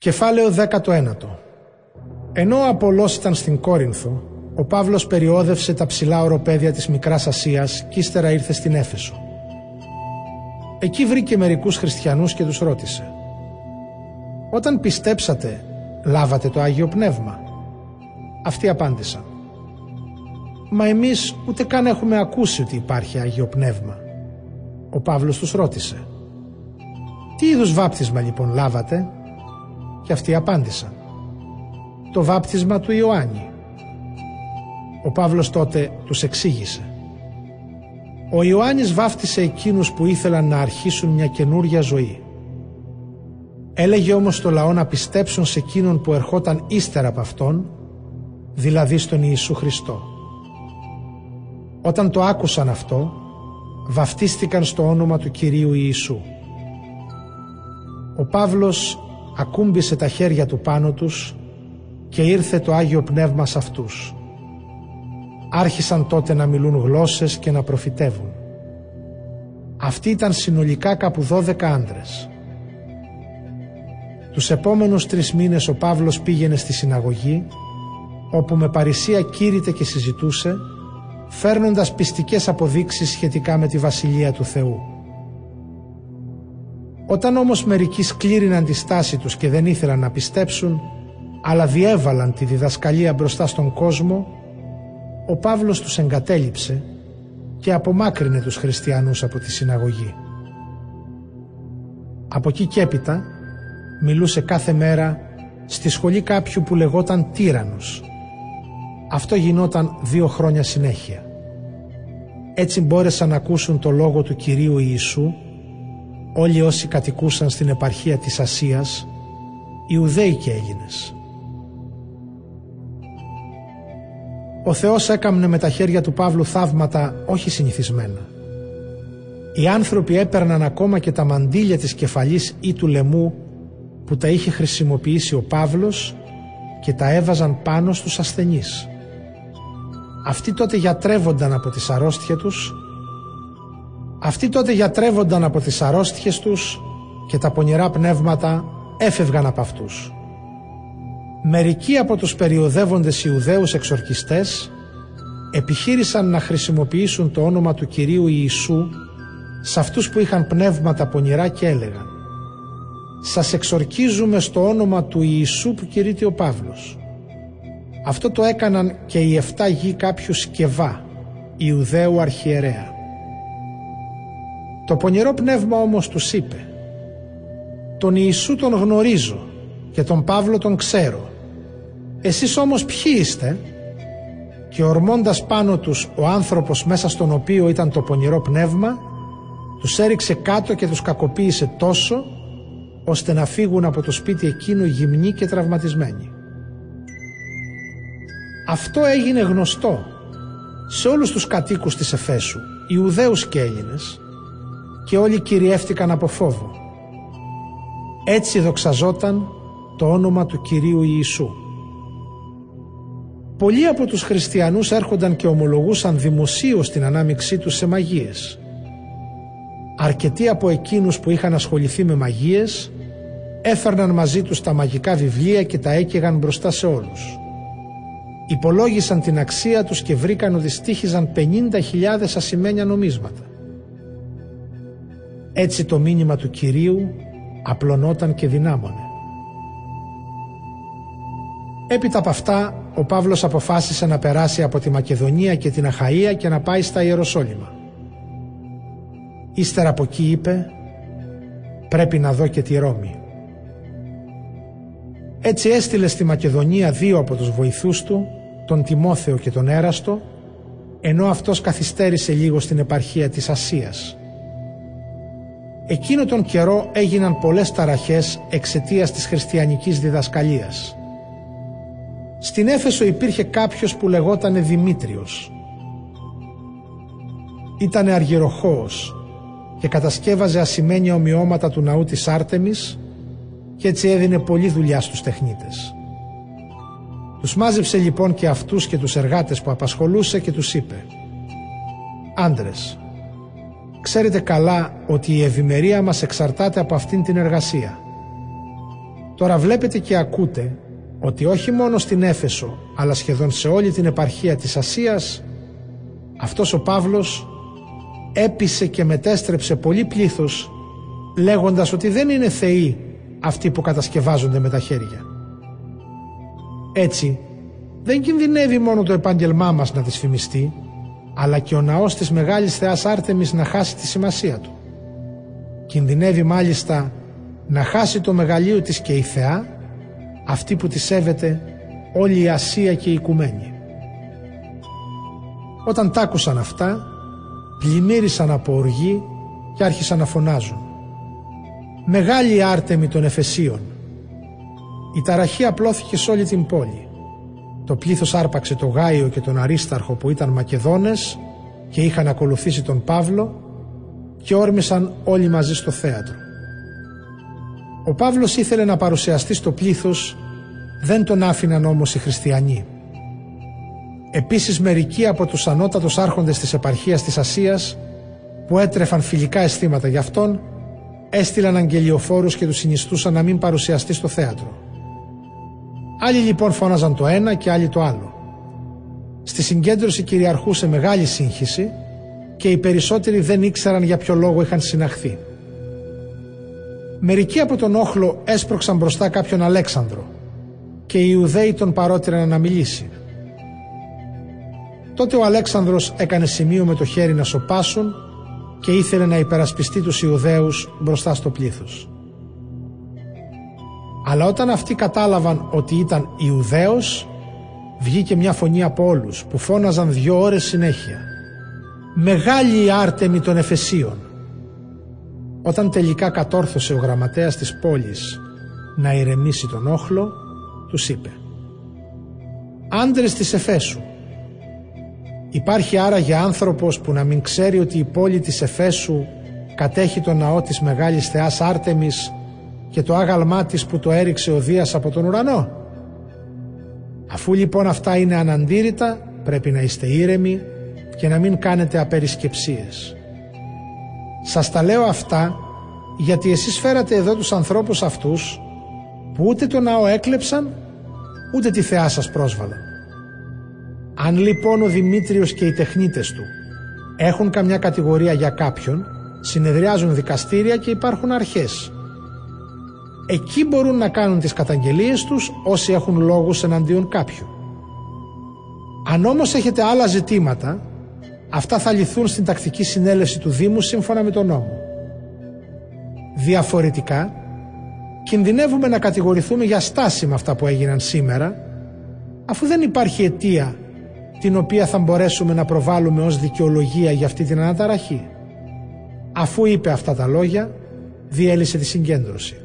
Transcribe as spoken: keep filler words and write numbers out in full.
Κεφάλαιο δέκατο ένατο. Ενώ ο Απολλώς ήταν στην Κόρινθο, ο Παύλος περιόδευσε τα ψηλά οροπέδια της Μικράς Ασίας και ύστερα ήρθε στην Έφεσο. Εκεί βρήκε μερικούς χριστιανούς και τους ρώτησε: «Όταν πιστέψατε, λάβατε το Άγιο Πνεύμα?» Αυτοί απάντησαν: «Μα εμείς ούτε καν έχουμε ακούσει ότι υπάρχει Άγιο Πνεύμα». Ο Παύλος τους ρώτησε: «Τι είδους βάπτισμα λοιπόν λάβατε?» Και αυτοί απάντησαν: «Το βάπτισμα του Ιωάννη». Ο Παύλος τότε τους εξήγησε: «Ο Ιωάννης βάφτισε εκείνους που ήθελαν να αρχίσουν μια καινούρια ζωή. Έλεγε όμως στο λαό να πιστέψουν σε εκείνον που ερχόταν ύστερα από αυτόν, δηλαδή στον Ιησού Χριστό. Όταν το άκουσαν αυτό, βαφτίστηκαν στο όνομα του Κυρίου Ιησού». Ο Παύλος ακούμπησε τα χέρια του πάνω τους και ήρθε το Άγιο Πνεύμα σε αυτούς. Άρχισαν τότε να μιλούν γλώσσες και να προφητεύουν. Αυτοί ήταν συνολικά κάπου δώδεκα άντρες. Τους επόμενους τρεις μήνες ο Παύλος πήγαινε στη συναγωγή, όπου με παρησία κήρυτε και συζητούσε, φέρνοντας πιστικές αποδείξεις σχετικά με τη Βασιλεία του Θεού. Όταν όμως μερικοί σκλήριναν τη στάση τους και δεν ήθελαν να πιστέψουν, αλλά διέβαλαν τη διδασκαλία μπροστά στον κόσμο, ο Παύλος τους εγκατέλειψε και απομάκρυνε τους χριστιανούς από τη συναγωγή. Από εκεί και έπειτα μιλούσε κάθε μέρα στη σχολή κάποιου που λεγόταν Τύραννος. Αυτό γινόταν δύο χρόνια συνέχεια. Έτσι μπόρεσαν να ακούσουν το λόγο του Κυρίου Ιησού όλοι όσοι κατοικούσαν στην επαρχία της Ασίας, Ιουδαίοι και Έλληνες. Ο Θεός έκαμνε με τα χέρια του Παύλου θαύματα όχι συνηθισμένα. Οι άνθρωποι έπαιρναν ακόμα και τα μαντίλια της κεφαλής ή του λαιμού που τα είχε χρησιμοποιήσει ο Παύλος και τα έβαζαν πάνω στους ασθενείς. Αυτοί τότε γιατρεύονταν από τις αρρώστιες τους Αυτοί τότε γιατρεύονταν από τις αρρώστιες τους και τα πονηρά πνεύματα έφευγαν από αυτούς. Μερικοί από τους περιοδεύοντες Ιουδαίους εξορκιστές επιχείρησαν να χρησιμοποιήσουν το όνομα του Κυρίου Ιησού σε αυτούς που είχαν πνεύματα πονηρά και έλεγαν: «Σας εξορκίζουμε στο όνομα του Ιησού που κηρύττει ο Παύλος». Αυτό το έκαναν και οι εφτά γη κάποιου Σκευά, Ιουδαίου αρχιερέα. Το πονηρό πνεύμα όμως τους είπε: «Τον Ιησού τον γνωρίζω και τον Παύλο τον ξέρω. Εσείς όμως ποιοι είστε?» Και ορμώντας πάνω τους ο άνθρωπος μέσα στον οποίο ήταν το πονηρό πνεύμα, τους έριξε κάτω και τους κακοποίησε τόσο, ώστε να φύγουν από το σπίτι εκείνο γυμνοί και τραυματισμένοι. Αυτό έγινε γνωστό σε όλους τους κατοίκους της Εφέσου, Ιουδαίους και Έλληνες, και όλοι κυριεύτηκαν από φόβο. Έτσι δοξαζόταν το όνομα του Κυρίου Ιησού. Πολλοί από τους χριστιανούς έρχονταν και ομολογούσαν δημοσίως την ανάμειξή τους σε μαγείες. Αρκετοί από εκείνους που είχαν ασχοληθεί με μαγείες έφερναν μαζί τους τα μαγικά βιβλία και τα έκαιγαν μπροστά σε όλους. Υπολόγισαν την αξία τους και βρήκαν ότι στοίχιζαν πενήντα χιλιάδες ασημένια νομίσματα. Έτσι το μήνυμα του Κυρίου απλωνόταν και δυνάμωνε. Έπειτα από αυτά, ο Παύλος αποφάσισε να περάσει από τη Μακεδονία και την Αχαΐα και να πάει στα Ιεροσόλυμα. Ύστερα από εκεί είπε: «Πρέπει να δω και τη Ρώμη». Έτσι έστειλε στη Μακεδονία δύο από τους βοηθούς του, τον Τιμόθεο και τον Έραστο, ενώ αυτός καθυστέρησε λίγο στην επαρχία της Ασίας. Εκείνο τον καιρό έγιναν πολλές ταραχές εξαιτίας της χριστιανικής διδασκαλίας. Στην Έφεσο υπήρχε κάποιος που λεγότανε Δημήτριος. Ήτανε αργυροχώος και κατασκεύαζε ασημένια ομοιώματα του ναού της Άρτεμις και έτσι έδινε πολλή δουλειά στους τεχνίτες. Τους μάζεψε λοιπόν και αυτούς και τους εργάτες που απασχολούσε και τους είπε: «Άντρες, ξέρετε καλά ότι η ευημερία μας εξαρτάται από αυτήν την εργασία. Τώρα βλέπετε και ακούτε ότι όχι μόνο στην Έφεσο, αλλά σχεδόν σε όλη την επαρχία της Ασίας, αυτός ο Παύλος έπεισε και μετέστρεψε πολύ πλήθος, λέγοντας ότι δεν είναι θεοί αυτοί που κατασκευάζονται με τα χέρια. Έτσι, δεν κινδυνεύει μόνο το επάγγελμά μας να δυσφημιστεί, αλλά και ο ναός της μεγάλης θεάς Άρτεμις να χάσει τη σημασία του. Κινδυνεύει μάλιστα να χάσει το μεγαλείο της και η θεά, αυτή που τη σέβεται όλη η Ασία και η οικουμένη. Όταν τ' άκουσαν αυτά, πλημμύρισαν από οργή και άρχισαν να φωνάζουν: «Μεγάλη Άρτεμη των Εφεσίων!» Η ταραχή απλώθηκε σε όλη την πόλη. Το πλήθος άρπαξε το Γάιο και τον Αρίσταρχο που ήταν Μακεδόνες και είχαν ακολουθήσει τον Παύλο και όρμησαν όλοι μαζί στο θέατρο. Ο Παύλος ήθελε να παρουσιαστεί στο πλήθος, δεν τον άφηναν όμως οι χριστιανοί. Επίσης μερικοί από τους ανώτατους άρχοντες της επαρχίας της Ασίας, που έτρεφαν φιλικά αισθήματα για αυτόν, έστειλαν αγγελιοφόρους και τους συνιστούσαν να μην παρουσιαστεί στο θέατρο. Άλλοι λοιπόν φώναζαν το ένα και άλλοι το άλλο. Στη συγκέντρωση κυριαρχούσε μεγάλη σύγχυση και οι περισσότεροι δεν ήξεραν για ποιο λόγο είχαν συναχθεί. Μερικοί από τον όχλο έσπρωξαν μπροστά κάποιον Αλέξανδρο και οι Ιουδαίοι τον παρότριναν να μιλήσει. Τότε ο Αλέξανδρος έκανε σημείο με το χέρι να σωπάσουν και ήθελε να υπερασπιστεί τους Ιουδαίους μπροστά στο πλήθος. Αλλά όταν αυτοί κατάλαβαν ότι ήταν Ιουδαίος, βγήκε μια φωνή από όλους που φώναζαν δυο ώρες συνέχεια: «Μεγάλη η Άρτεμη των Εφεσίων!» Όταν τελικά κατόρθωσε ο γραμματέας της πόλης να ηρεμήσει τον όχλο, τους είπε: «Άντρες της Εφέσου, υπάρχει άραγε άνθρωπος που να μην ξέρει ότι η πόλη της Εφέσου κατέχει το ναό της μεγάλης θεάς Άρτεμις και το άγαλμά της που το έριξε ο Δίας από τον ουρανό? Αφού λοιπόν αυτά είναι αναντήρητα, πρέπει να είστε ήρεμοι και να μην κάνετε απερισκεψίες. Σας τα λέω αυτά γιατί εσείς φέρατε εδώ τους ανθρώπους αυτούς που ούτε το ναό έκλεψαν, ούτε τη θεά σας πρόσβαλαν. Αν λοιπόν ο Δημήτριος και οι τεχνίτες του έχουν καμιά κατηγορία για κάποιον, συνεδριάζουν δικαστήρια και υπάρχουν αρχές. Εκεί μπορούν να κάνουν τις καταγγελίες τους όσοι έχουν λόγους εναντίον κάποιου. Αν όμως έχετε άλλα ζητήματα, αυτά θα λυθούν στην τακτική συνέλευση του Δήμου σύμφωνα με τον νόμο. Διαφορετικά, κινδυνεύουμε να κατηγορηθούμε για στάση με αυτά που έγιναν σήμερα, αφού δεν υπάρχει αιτία την οποία θα μπορέσουμε να προβάλλουμε ως δικαιολογία για αυτή την αναταραχή. Αφού είπε αυτά τα λόγια, διέλυσε τη συγκέντρωση.